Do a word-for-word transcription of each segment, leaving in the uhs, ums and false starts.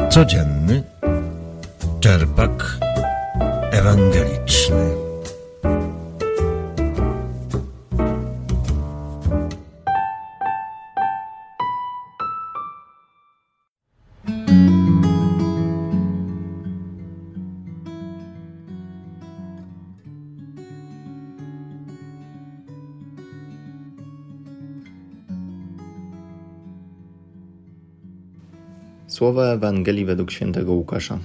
Codzienny czerpak ewangeliczny. Słowa Ewangelii według świętego Łukasza.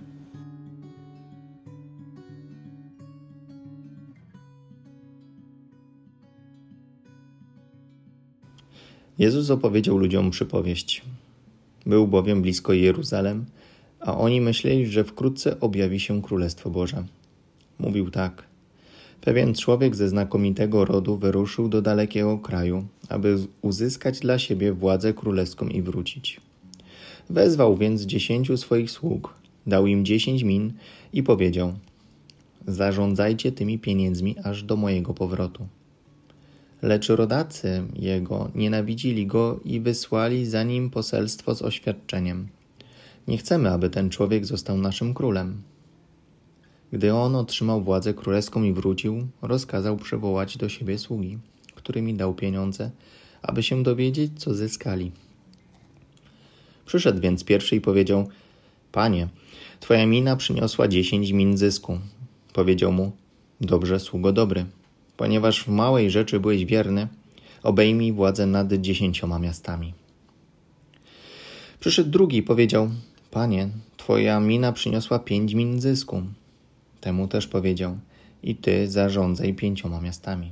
Jezus opowiedział ludziom przypowieść. Był bowiem blisko Jeruzalem, a oni myśleli, że wkrótce objawi się Królestwo Boże. Mówił tak. Pewien człowiek ze znakomitego rodu wyruszył do dalekiego kraju, aby uzyskać dla siebie władzę królewską i wrócić. Wezwał więc dziesięciu swoich sług, dał im dziesięć min i powiedział: zarządzajcie tymi pieniędzmi aż do mojego powrotu. Lecz rodacy jego nienawidzili go i wysłali za nim poselstwo z oświadczeniem: nie chcemy, aby ten człowiek został naszym królem. Gdy on otrzymał władzę królewską i wrócił, rozkazał przywołać do siebie sługi, którymi dał pieniądze, aby się dowiedzieć, co zyskali. Przyszedł więc pierwszy i powiedział: Panie, twoja mina przyniosła dziesięć min zysku. Powiedział mu: dobrze, sługo dobry, ponieważ w małej rzeczy byłeś wierny, obejmij władzę nad dziesięcioma miastami. Przyszedł drugi i powiedział: Panie, twoja mina przyniosła pięć min zysku. Temu też powiedział: i ty zarządzaj pięcioma miastami.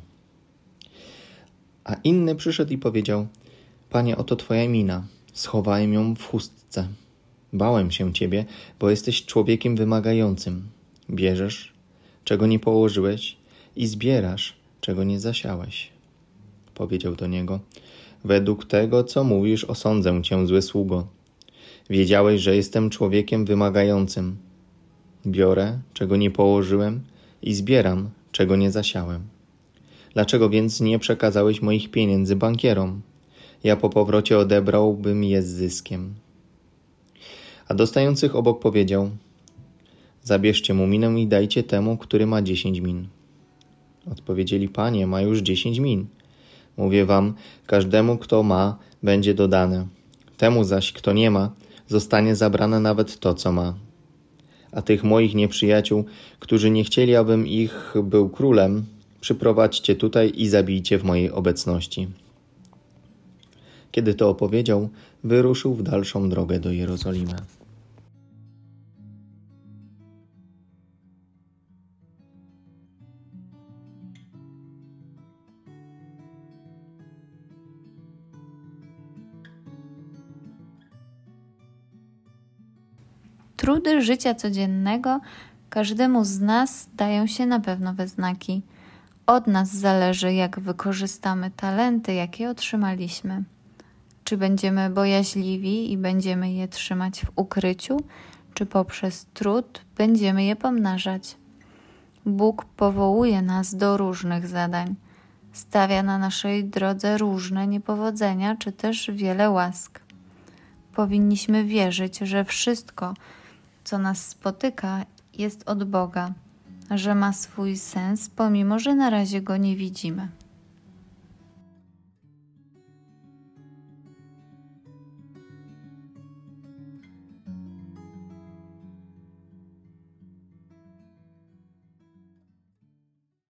A inny przyszedł i powiedział: Panie, oto twoja mina, schowałem ją w chustce. Bałem się ciebie, bo jesteś człowiekiem wymagającym. Bierzesz, czego nie położyłeś, i zbierasz, czego nie zasiałeś. Powiedział do niego: według tego, co mówisz, osądzę cię, zły sługo. Wiedziałeś, że jestem człowiekiem wymagającym. Biorę, czego nie położyłem, i zbieram, czego nie zasiałem. Dlaczego więc nie przekazałeś moich pieniędzy bankierom? Ja po powrocie odebrałbym je z zyskiem. A do stojących obok powiedział: zabierzcie mu minę i dajcie temu, który ma dziesięć min. Odpowiedzieli: Panie, ma już dziesięć min. Mówię wam, każdemu, kto ma, będzie dodane. Temu zaś, kto nie ma, zostanie zabrane nawet to, co ma. A tych moich nieprzyjaciół, którzy nie chcieli, abym ich był królem, przyprowadźcie tutaj i zabijcie w mojej obecności. Kiedy to opowiedział, wyruszył w dalszą drogę do Jerozolimy. Trudy życia codziennego każdemu z nas dają się na pewno we znaki. Od nas zależy, jak wykorzystamy talenty, jakie otrzymaliśmy. Czy będziemy bojaźliwi i będziemy je trzymać w ukryciu, czy poprzez trud będziemy je pomnażać? Bóg powołuje nas do różnych zadań. Stawia na naszej drodze różne niepowodzenia, czy też wiele łask. Powinniśmy wierzyć, że wszystko, co nas spotyka, jest od Boga, że ma swój sens, pomimo że na razie go nie widzimy.